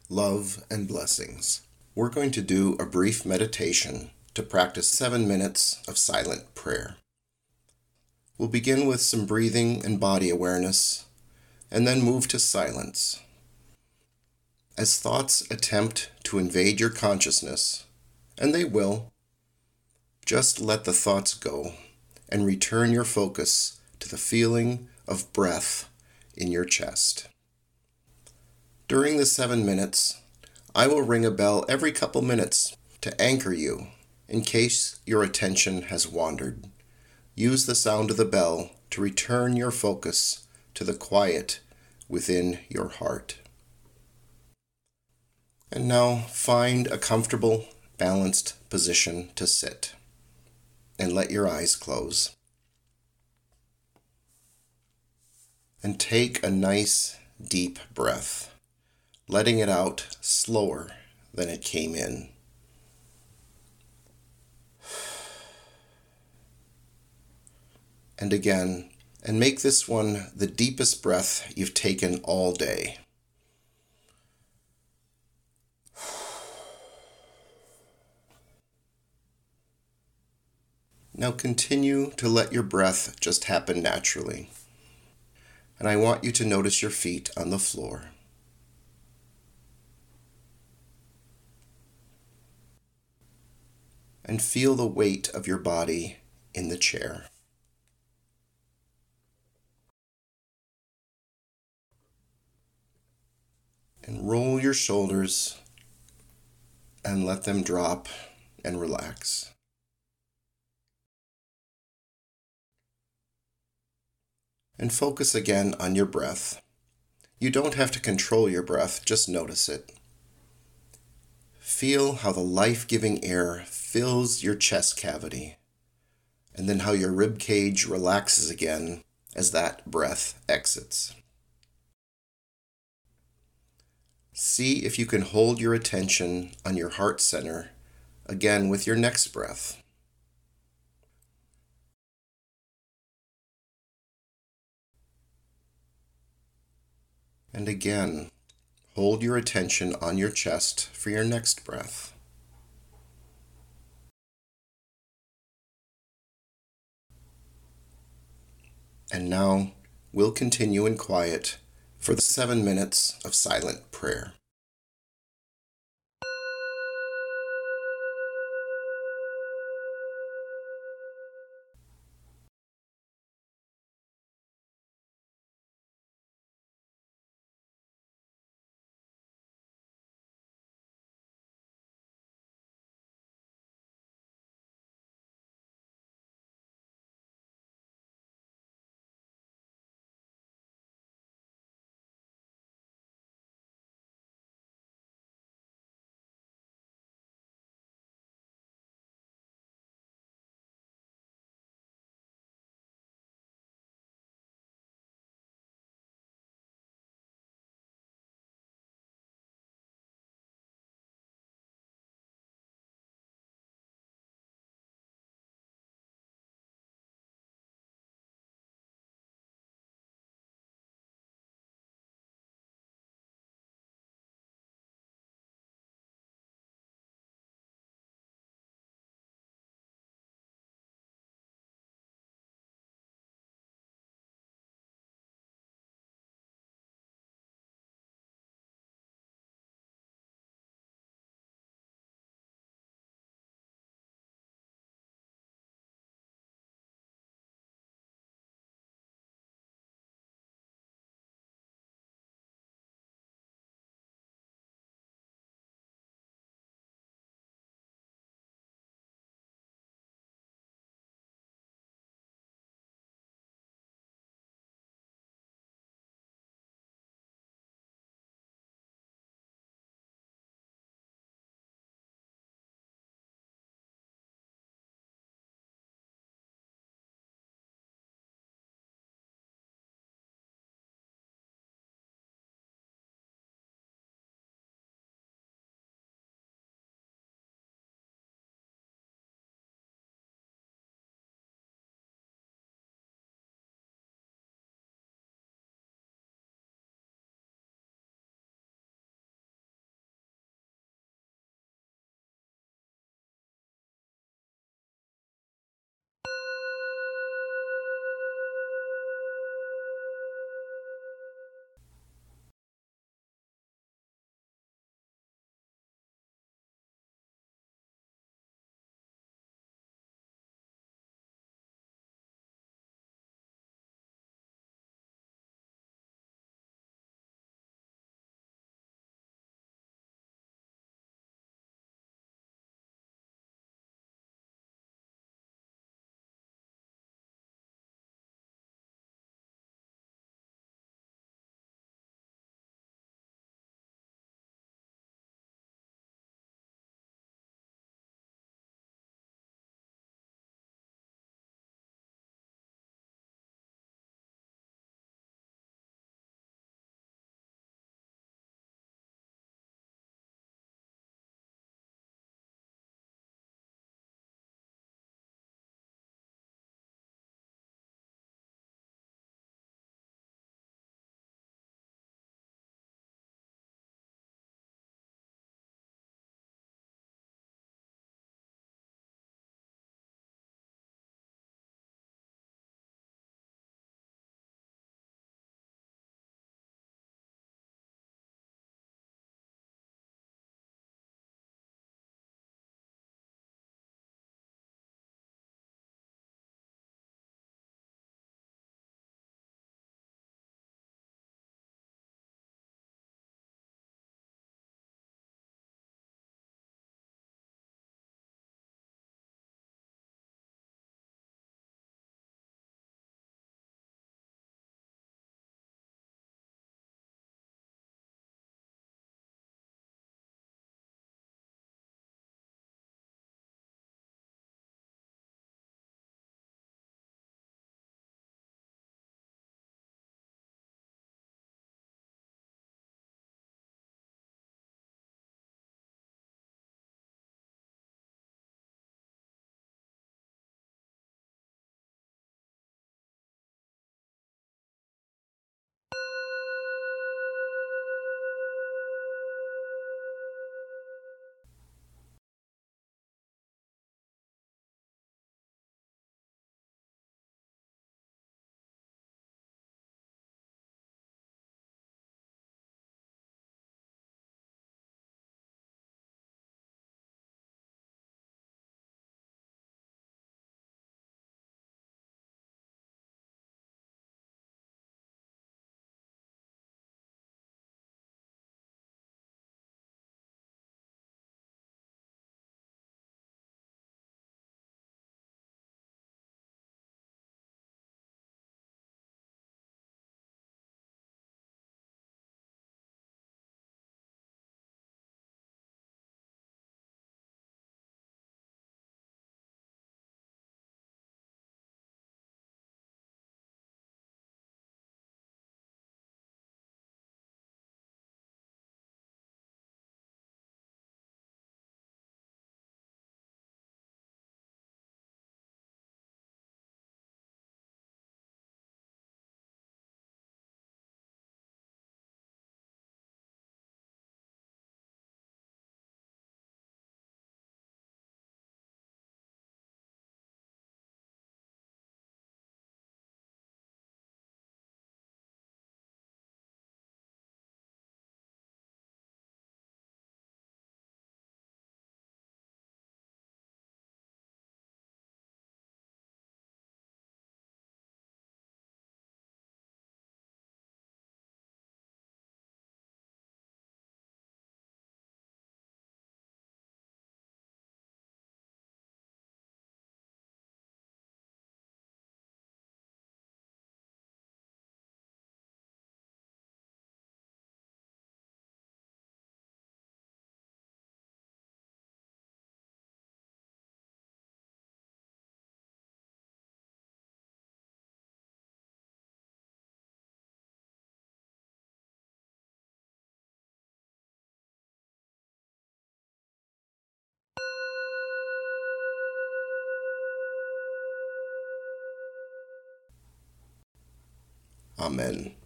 love, and blessings. We're going to do a brief meditation to practice 7 minutes of silent prayer. We'll begin with some breathing and body awareness, and then move to silence. As thoughts attempt to invade your consciousness, and they will, just let the thoughts go and return your focus to the feeling of breath in your chest. During the 7 minutes, I will ring a bell every couple minutes to anchor you in case your attention has wandered. Use the sound of the bell to return your focus to the quiet within your heart. And now find a comfortable, balanced position to sit, and let your eyes close. And take a nice, deep breath, letting it out slower than it came in. And again, and make this one the deepest breath you've taken all day. Now continue to let your breath just happen naturally. And I want you to notice your feet on the floor. And feel the weight of your body in the chair. And roll your shoulders and let them drop and relax. And focus again on your breath. You don't have to control your breath, just notice it. Feel how the life-giving air fills your chest cavity, and then how your rib cage relaxes again as that breath exits. See if you can hold your attention on your heart center again with your next breath. And again, hold your attention on your chest for your next breath. And now we'll continue in quiet for the 7 minutes of silent prayer. Amen.